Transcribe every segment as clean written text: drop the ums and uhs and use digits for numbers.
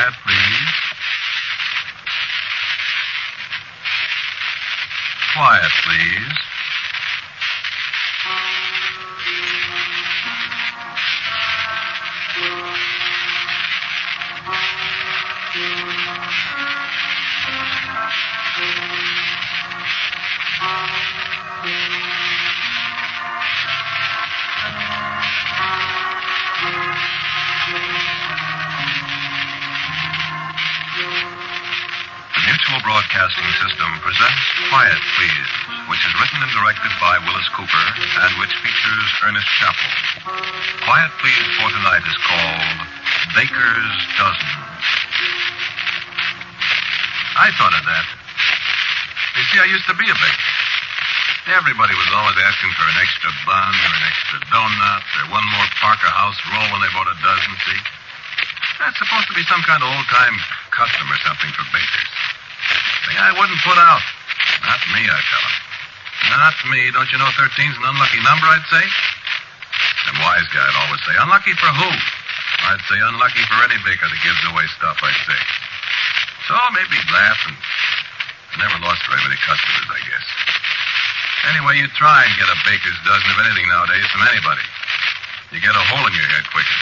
Quiet, please. Quiet, please. Mutual Broadcasting System presents Quiet, Please, which is written and directed by Willis Cooper and which features Ernest Chappell. Quiet, Please for tonight is called Baker's Dozen. I thought of that. You see, I used to be a baker. Everybody was always asking for an extra bun or an extra donut or one more Parker House roll when they bought a dozen, see? That's supposed to be some kind of old-time custom or something for bakers. Thing I wouldn't put out. Not me, I tell them. Not me. Don't you know 13's an unlucky number, I'd say? Some wise guy would always say, unlucky for who? I'd say unlucky for any baker that gives away stuff, I'd say. So maybe he'd laugh, and I never lost very many customers, I guess. Anyway, you try and get a baker's dozen of anything nowadays from anybody. You get a hole in your head quicker.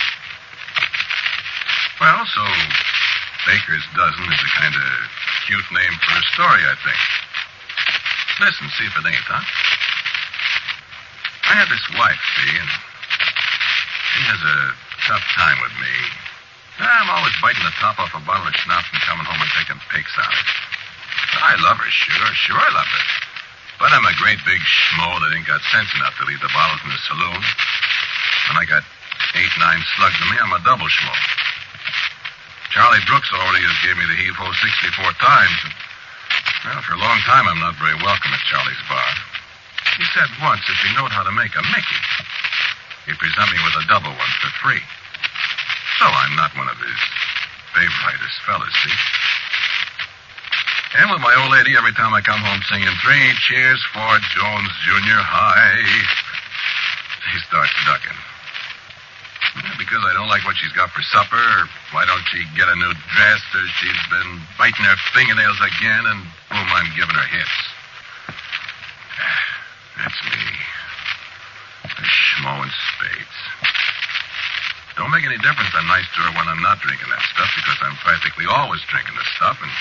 Well, so Baker's Dozen is a kind of cute name for a story, I think. Listen, see if it ain't, huh? I had this wife, see, and she has a tough time with me. I'm always biting the top off a bottle of schnapps and coming home and taking pics out of it. I love her, sure I love her. But I'm a great big schmo that ain't got sense enough to leave the bottles in the saloon. When I got 8-9 slugs in me, I'm a double schmo. Charlie Brooks already has gave me the heave-ho 64 times. And, well, for a long time, I'm not very welcome at Charlie's bar. He said once if he knowed how to make a Mickey, he'd present me with a double one for free. So I'm not one of his favoriteest fellas, see? And with my old lady, every time I come home singing 3 cheers for Jones Jr. High, he starts ducking. Because I don't like what she's got for supper, or why don't she get a new dress, or she's been biting her fingernails again, and boom, I'm giving her hits. That's me. A schmo in spades. Don't make any difference I'm nice to her when I'm not drinking that stuff, because I'm practically always drinking the stuff, and...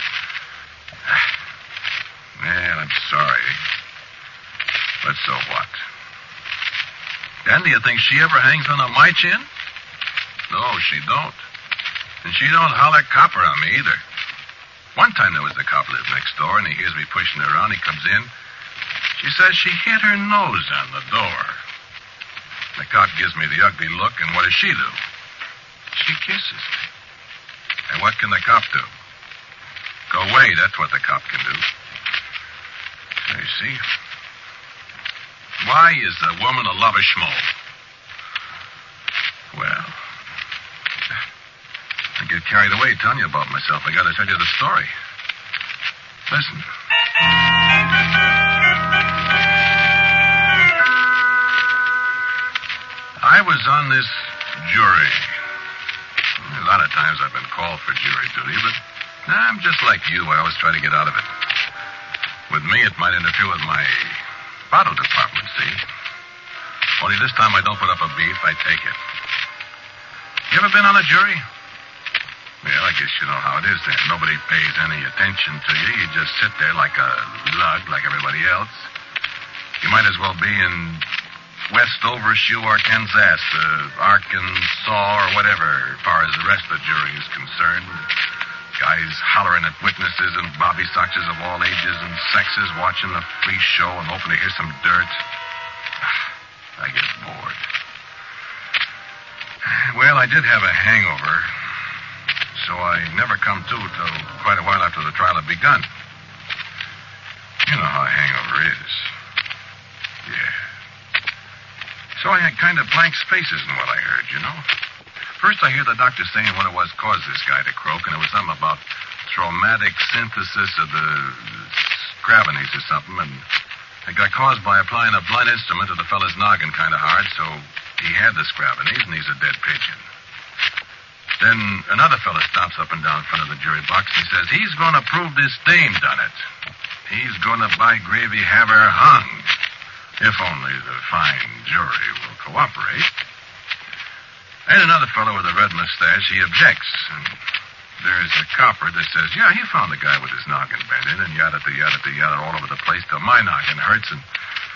Well, I'm sorry. But so what? And do you think she ever hangs one on my chin? No, she don't. And she don't holler copper on me either. One time there was a cop lived next door, and he hears me pushing her around. He comes in. She says she hit her nose on the door. The cop gives me the ugly look, and what does she do? She kisses me. And what can the cop do? Go away, that's what the cop can do. So you see... Why is a woman a lover schmo? Well, I get carried away telling you about myself. I got to tell you the story. Listen. I was on this jury. A lot of times I've been called for jury duty, but I'm just like you. I always try to get out of it. With me, it might interfere with my bottle department, see? Only this time I don't put up a beef, I take it. You ever been on a jury? Well, I guess you know how it is then. Nobody pays any attention to you. You just sit there like a lug, like everybody else. You might as well be in West Overshoe, Arkansas, Arkansas, or whatever, as far as the rest of the jury is concerned. Guys hollering at witnesses and bobby soxers of all ages and sexes watching the free show and hoping to hear some dirt. I get bored. Well, I did have a hangover, so I never come to till quite a while after the trial had begun. You know how a hangover is. Yeah. So I had kind of blank spaces in what I heard, you know. First, I hear the doctor saying what it was caused this guy to croak, and it was something about traumatic synthesis of the scravenies or something, and it got caused by applying a blunt instrument to the fella's noggin kind of hard, so he had the scravenies, and he's a dead pigeon. Then another fella stomps up and down in front of the jury box and says he's going to prove this dame done it. He's going to, by gravy, have her hung. If only the fine jury will cooperate. And another fellow with a red mustache, he objects. And there's a copper that says, yeah, he found the guy with his noggin bent in and yada all over the place till my noggin hurts and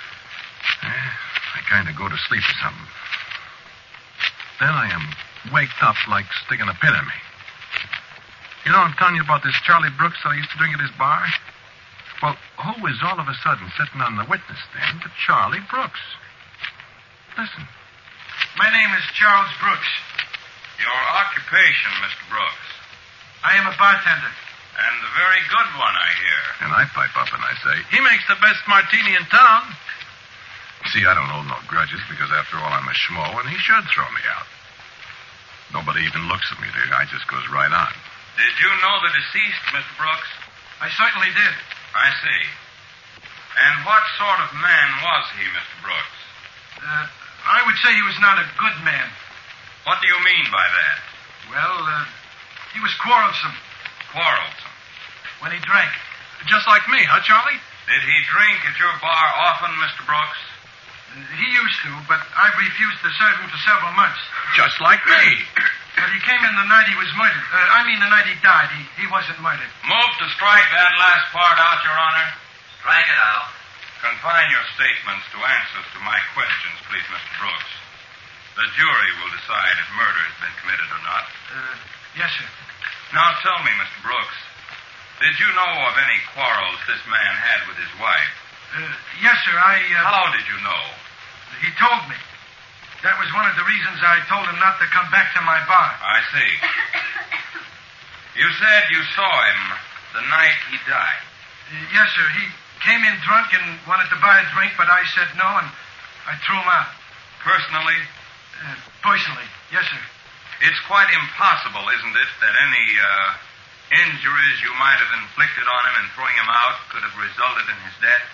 I kind of go to sleep or something. Then I am waked up like sticking a pin in me. You know, I'm telling you about this Charlie Brooks that I used to drink at his bar? Well, who is all of a sudden sitting on the witness stand but Charlie Brooks? Listen. My name is Charles Brooks. Your occupation, Mr. Brooks? I am a bartender. And a very good one, I hear. And I pipe up and I say, he makes the best martini in town. See, I don't hold no grudges because, after all, I'm a schmo and he should throw me out. Nobody even looks at me. The guy just goes right on. Did you know the deceased, Mr. Brooks? I certainly did. I see. And what sort of man was he, Mr. Brooks? I would say he was not a good man. What do you mean by that? Well, he was quarrelsome. Quarrelsome? When he drank. Just like me, huh, Charlie? Did he drink at your bar often, Mr. Brooks? He used to, but I've refused to serve him for several months. Just like me. But he came in the night he was murdered. The night he died. He wasn't murdered. Move to strike that last part out, Your Honor. Strike it out. Confine your statements to answers to my questions, please, Mr. Brooks. The jury will decide if murder has been committed or not. Yes, sir. Now tell me, Mr. Brooks, did you know of any quarrels this man had with his wife? Yes, sir. How did you know? He told me. That was one of the reasons I told him not to come back to my bar. I see. You said you saw him the night he died. Yes, sir. He came in drunk and wanted to buy a drink, but I said no, and I threw him out. Personally? Personally, yes, sir. It's quite impossible, isn't it, that any injuries you might have inflicted on him in throwing him out could have resulted in his death?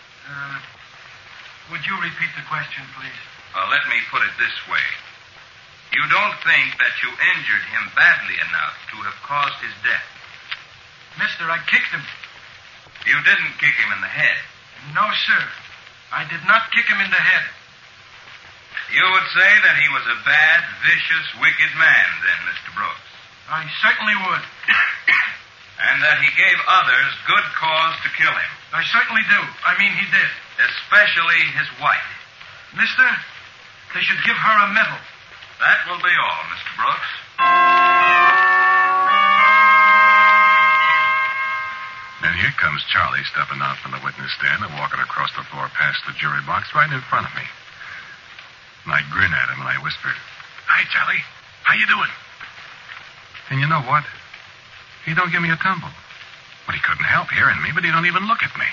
Would you repeat the question, please? Let me put it this way. You don't think that you injured him badly enough to have caused his death? Mister, I kicked him. You didn't kick him in the head? No, sir. I did not kick him in the head. You would say that he was a bad, vicious, wicked man, then, Mr. Brooks? I certainly would. And that he gave others good cause to kill him? I certainly do. I mean, he did. Especially his wife? Mister, they should give her a medal. That will be all, Mr. Brooks. And here comes Charlie stepping out from the witness stand and walking across the floor past the jury box right in front of me. And I grin at him and I whispered, "Hi, Charlie. How you doing?" And you know what? He don't give me a tumble. But he couldn't help hearing me, but he don't even look at me.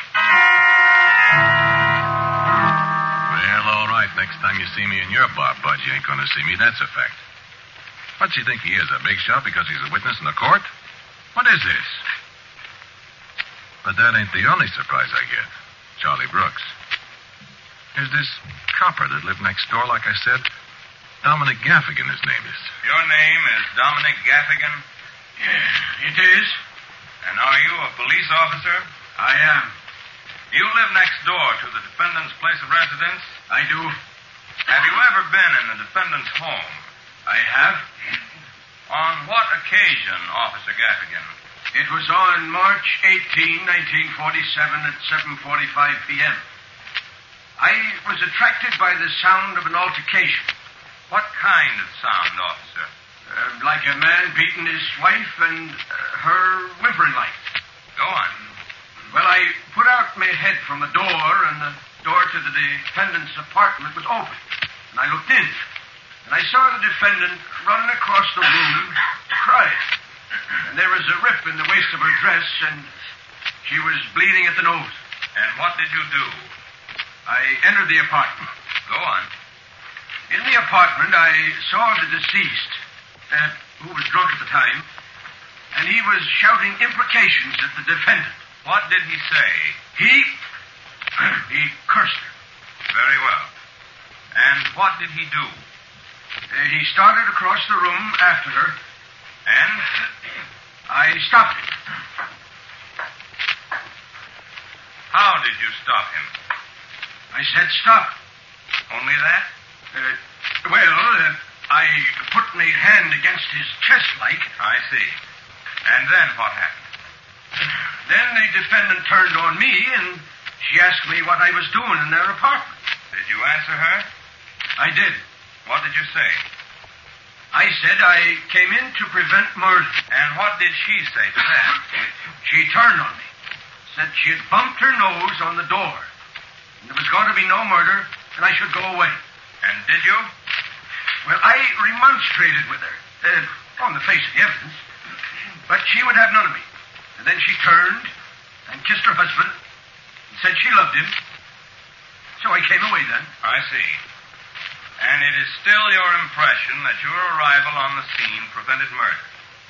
Well, all right. Next time you see me in your bar, Bud, you ain't going to see me. That's a fact. What's he think he is, a big shot because he's a witness in the court? What is this? But that ain't the only surprise I get. Charlie Brooks. There's this copper that lived next door, like I said. Dominic Gaffigan, his name is. Your name is Dominic Gaffigan? Yeah, it is. And are you a police officer? I am. You live next door to the defendant's place of residence? I do. Have you ever been in the defendant's home? I have. On what occasion, Officer Gaffigan? It was on March 18, 1947 at 7:45 p.m. I was attracted by the sound of an altercation. What kind of sound, officer? Like a man beating his wife and her whimpering like. Go on. Well, I put out my head from the door, and the door to the defendant's apartment was open. And I looked in, and I saw the defendant running across the room crying. And there was a rip in the waist of her dress, and she was bleeding at the nose. And what did you do? I entered the apartment. Go on. In the apartment, I saw the deceased, who was drunk at the time, and he was shouting imprecations at the defendant. What did he say? He cursed her. Very well. And what did he do? He started across the room after her, And? I stopped him. How did you stop him? I said stop. Only that? I put my hand against his chest like. I see. And then what happened? Then the defendant turned on me and she asked me what I was doing in their apartment. Did you answer her? I did. What did you say? I said I came in to prevent murder. And what did she say to that? She turned on me. Said she had bumped her nose on the door. And there was going to be no murder and I should go away. And did you? Well, I remonstrated with her, on the face of the evidence, but she would have none of me. And then she turned and kissed her husband and said she loved him. So I came away then. I see. And it is still your impression that your arrival on the scene prevented murder?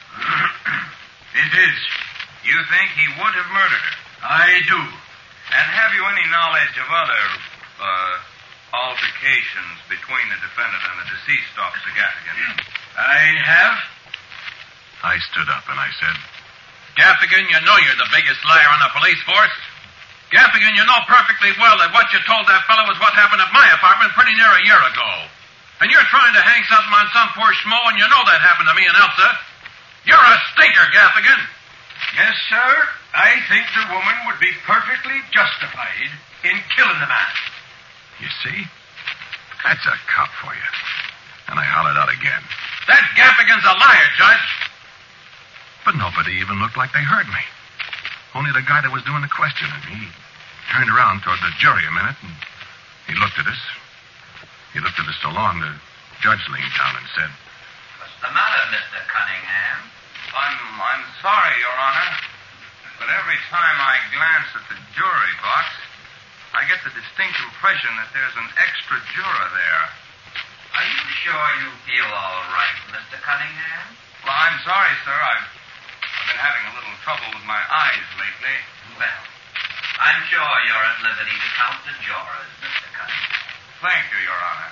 It is. You think he would have murdered her? I do. And have you any knowledge of other, altercations between the defendant and the deceased, Officer Gaffigan? I have. I stood up and I said, Gaffigan, you know you're the biggest liar on the police force. Gaffigan, you know perfectly well that what you told that fellow was what happened at my apartment pretty near a year ago. And you're trying to hang something on some poor schmo, and you know that happened to me and Elsa. You're a stinker, Gaffigan. Yes, sir. I think the woman would be perfectly justified in killing the man. you see? That's a cop for you. And I hollered out again. That Gaffigan's a liar, Judge. But nobody even looked like they heard me. Only the guy that was doing the questioning. He turned around toward the jury a minute, and he looked at us. He looked at us so long, the judge leaned down and said, "What's the matter, Mr. Cunningham?" I'm sorry, Your Honor, but every time I glance at the jury box, I get the distinct impression that there's an extra juror there. Are you sure you feel all right, Mr. Cunningham? Well, I'm sorry, sir. I've been having a little trouble with my eyes lately. Well, I'm sure you're at liberty to count the jurors, Mr. Cunningham. Thank you, Your Honor.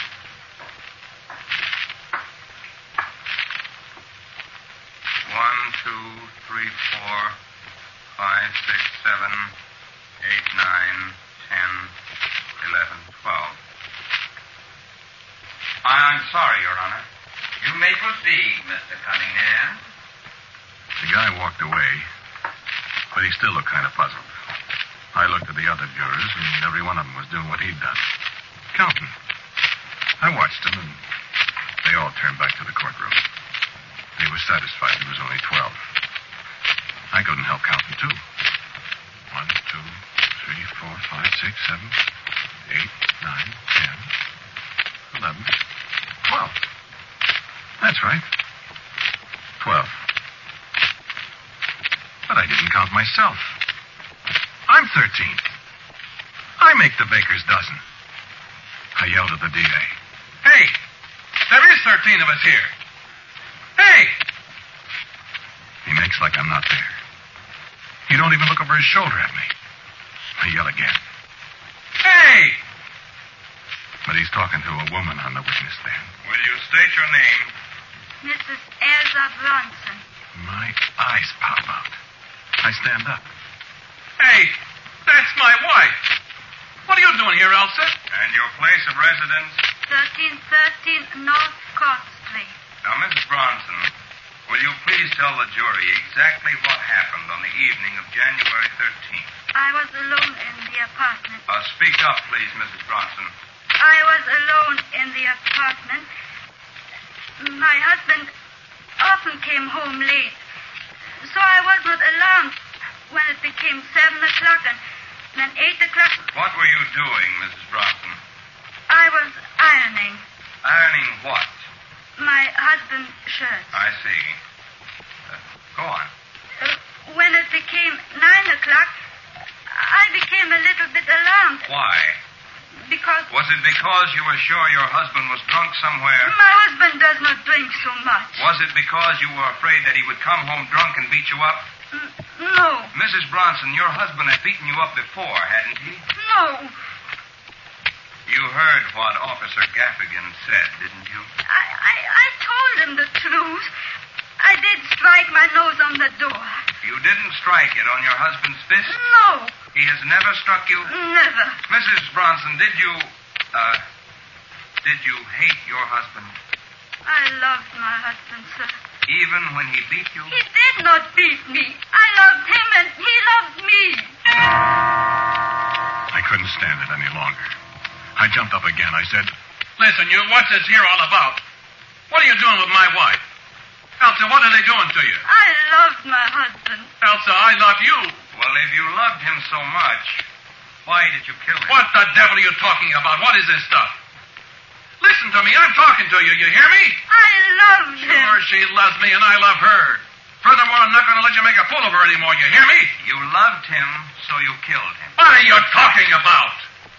1, 2, 3, 4, 5, 6, 7, 8, 9, 10, 11, 12. I'm sorry, Your Honor. You may proceed, Mr. Cunningham. The guy walked away, but he still looked kind of puzzled. I looked at the other jurors, and every one of them was doing what he'd done. Counting. I watched them, and they all turned back to the courtroom. They were satisfied there was only 12. I couldn't help counting, too. 1, 2, 3, 4, 5, 6, 7, 8, 9, 10, 11, 12. That's right. 12. But I didn't count myself. I'm 13th. I make the baker's dozen. I yelled at the DA. Hey, there is 13 of us here. Hey! He makes like I'm not there. He don't even look over his shoulder at me. I yell again. Hey! But he's talking to a woman on the witness stand. Will you state your name? Mrs. Elsa Bronson. My eyes pop out. I stand up. Hey, that's my wife. What are you doing here, Elsa? And your place of residence? 1313 North Court Street. Now, Mrs. Bronson, will you please tell the jury exactly what happened on the evening of January 13th? I was alone in the apartment. Speak up, please, Mrs. Bronson. I was alone in the apartment. My husband often came home late, so I was not alarmed when it became 7 o'clock and then 8 o'clock. What were you doing, Mrs. Bronson? I was ironing Ironing what? my husband's shirt. I see. Go on. When it became 9 o'clock, I became a little bit alarmed Why? because Was it because you were sure your husband was drunk somewhere? my husband does not drink so much. Was it because you were afraid that he would come home drunk and beat you up? No, Mrs. Bronson, your husband had beaten you up before, hadn't he? no. You heard what Officer Gaffigan said, didn't you? I told him the truth. I strike my nose on the door. You didn't strike it on your husband's fist? No, He has never struck you? never. Mrs. Bronson, did you hate your husband? I loved my husband, sir. Even when he beat you? He did not beat me. I loved him and he loved me. I couldn't stand it any longer. I jumped up again. I said, Listen, you, what's this here all about? What are you doing with my wife? Elsa, what are they doing to you? I loved my husband. Elsa, I love you. Well, if you loved him so much, why did you kill him? What the devil are you talking about? What is this stuff? Listen to me. I'm talking to you. You hear me? I loved him. Sure, she loves me and I love her. Furthermore, I'm not going to let you make a fool of her anymore. You hear me? You loved him, so you killed him. What are you talking about?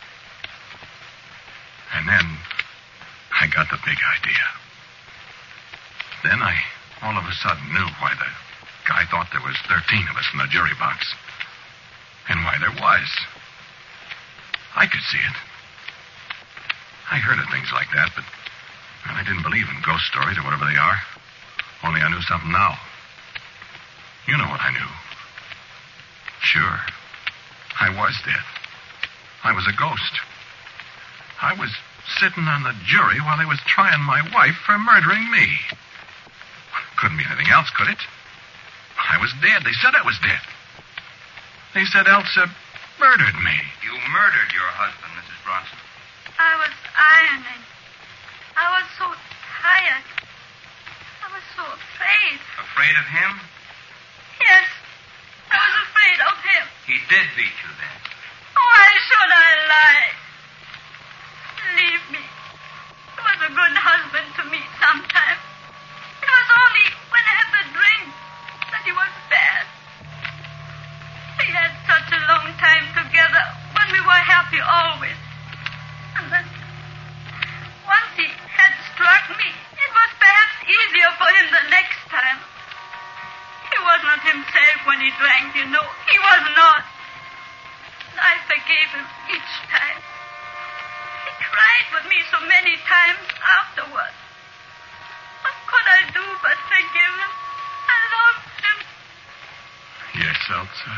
and then I got the big idea. Then I all of a sudden knew why the guy thought there was 13 of us in the jury box. And why there was. I could see it. I heard of things like that, but I didn't believe in ghost stories or whatever they are. Only I knew something now. You know what I knew. Sure. I was dead. I was a ghost. I was sitting on the jury while they was trying my wife for murdering me. Couldn't be anything else, could it? I was dead. They said I was dead. They said Elsa murdered me. You murdered your husband, Mrs. Bronson. I was ironing. I was so tired. I was so afraid. Afraid of him? Yes, I was afraid of him. He did beat you then. Why should I lie? Leave me. He was a good husband to me sometimes. It was only when I had the drink that he was bad. We had such a long time together when we were happy always. And then, once he had struck me, it was perhaps easier for him the next time. He was not himself when he drank, you know. He was not. I forgave him each time. He cried with me so many times afterwards. What could I do but forgive him? I loved him. Yes, Elsa.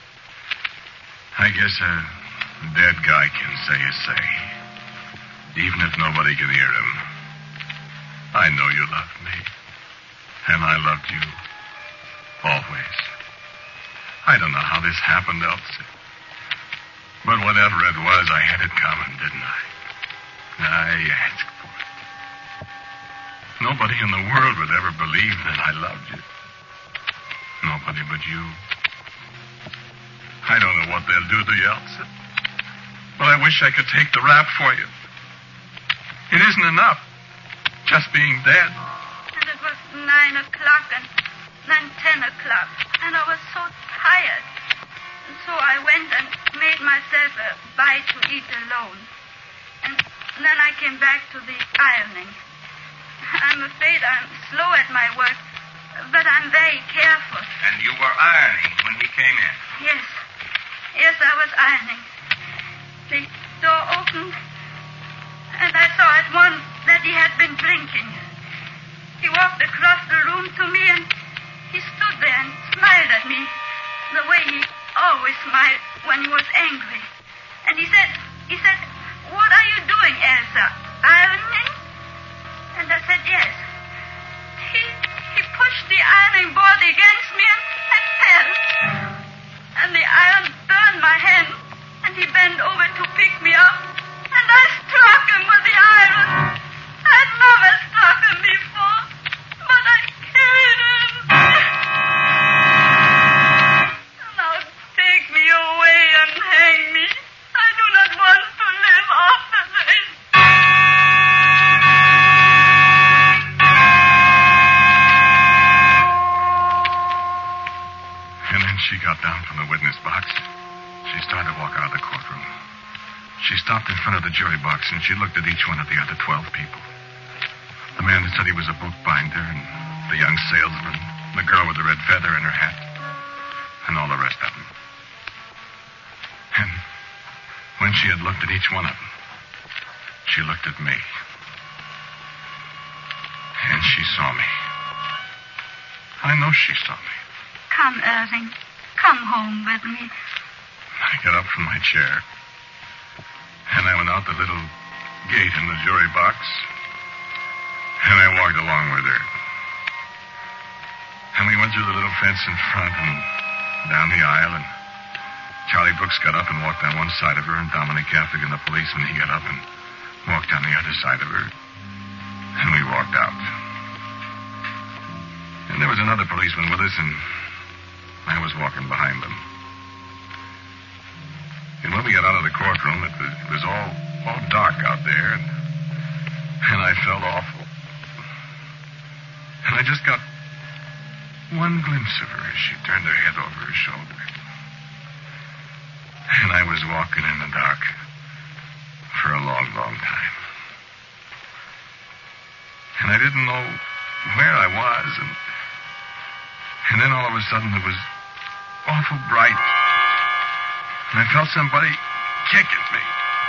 I guess a dead guy can say his say. Even if nobody can hear him. I know you loved me. And I loved you. Always. I don't know how this happened, Elsa. But whatever it was, I had it coming, didn't I? I asked for it. Nobody in the world would ever believe that I loved you. Nobody but you. I don't know what they'll do to you, Elsa. But I wish I could take the rap for you. It isn't enough. Just being dead. And it was 9 o'clock and then 10 o'clock. And I was so tired. And so I went and made myself a bite to eat alone. And then I came back to the ironing. I'm afraid I'm slow at my work, but I'm very careful. And you were ironing when he came in? Yes. Yes, I was ironing. The door opened, and I saw at once that he had been drinking. He walked across the room to me, and he stood there and smiled at me the way he always smiled when he was angry. And he said, "What are you doing, Elsa? Ironing?" And I said, "Yes." He pushed the ironing board against me, and I fell. And the iron burned my hand, and he bent over to pick me up, and I struck him with the iron. I'd never struck him before, but I killed him. Now take me away and hang me. I do not want to live after this. And then she got down from the witness box. She started to walk out of the courtroom. She stopped in front of the jury box, and she looked at each one of the other 12 people. The man that said he was a bookbinder, and the young salesman, and the girl with the red feather in her hat, and all the rest of them. And when she had looked at each one of them, she looked at me. And she saw me. I know she saw me. Come, Irving. Come home with me. I got up from my chair, and I went out the little gate in the jury box, and I walked along with her. And we went through the little fence in front and down the aisle, and Charlie Brooks got up and walked on one side of her, and Dominic Gaffigan, the policeman, he got up and walked on the other side of her, and we walked out. And there was another policeman with us, and I was walking behind them. And when we got out of the courtroom, it was all dark out there, and I felt awful. And I just got one glimpse of her as she turned her head over her shoulder. And I was walking in the dark for a long, long time. And I didn't know where I was, and then all of a sudden it was awful bright. And I felt somebody kick at me.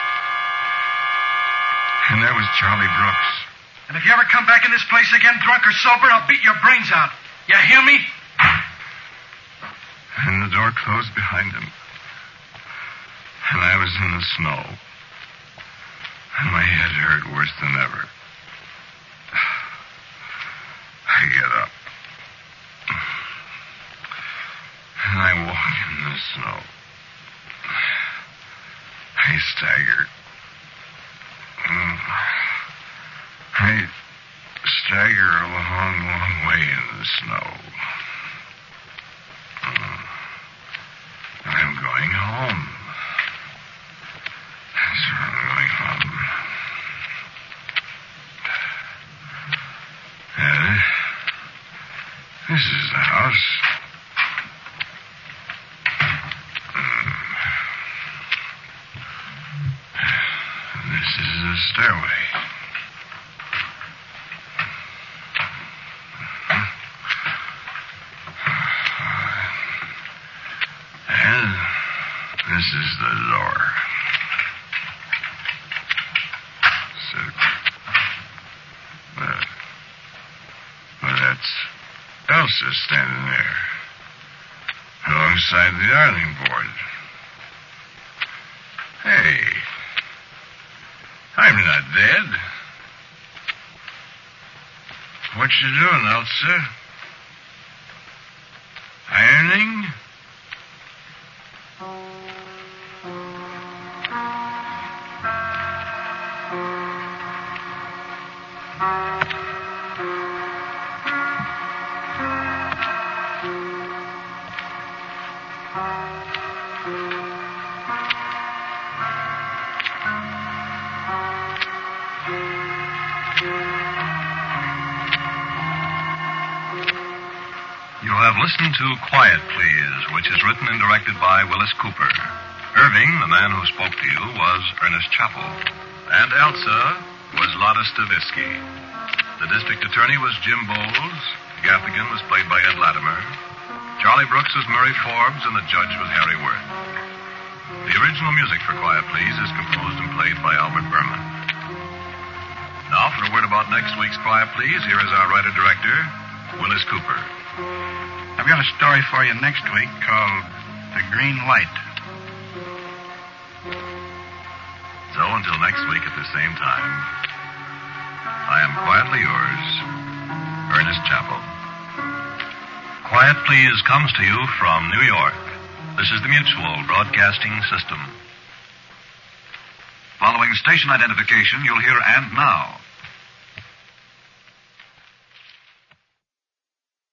And there was Charlie Brooks. And if you ever come back in this place again, drunk or sober, I'll beat your brains out. You hear me? And the door closed behind him. And I was in the snow. And my head hurt worse than ever. I get up. And I walk in the snow. I stagger. I stagger a long, long way in the snow. I'm going home. So I'm going home. And this is the house. This is the stairway. And this is the door. So, well, that's Elsa standing there, alongside the ironing board. Hey, I'm not dead. What you doing, Elsa? Ironing? You have listened to Quiet Please, which is written and directed by Willis Cooper. Irving, the man who spoke to you, was Ernest Chappell. And Elsa was Lotta Stavisky. The district attorney was Jim Bowles. Gaffigan was played by Ed Latimer. Charlie Brooks was Murray Forbes, and the judge was Harry Worth. The original music for Quiet Please is composed and played by Albert Berman. Now, for a word about next week's Quiet Please, here is our writer-director, Willis Cooper. I've got a story for you next week called The Green Light. So, until next week at the same time, I am quietly yours, Ernest Chappell. Quiet Please comes to you from New York. This is the Mutual Broadcasting System. Following station identification, you'll hear And Now,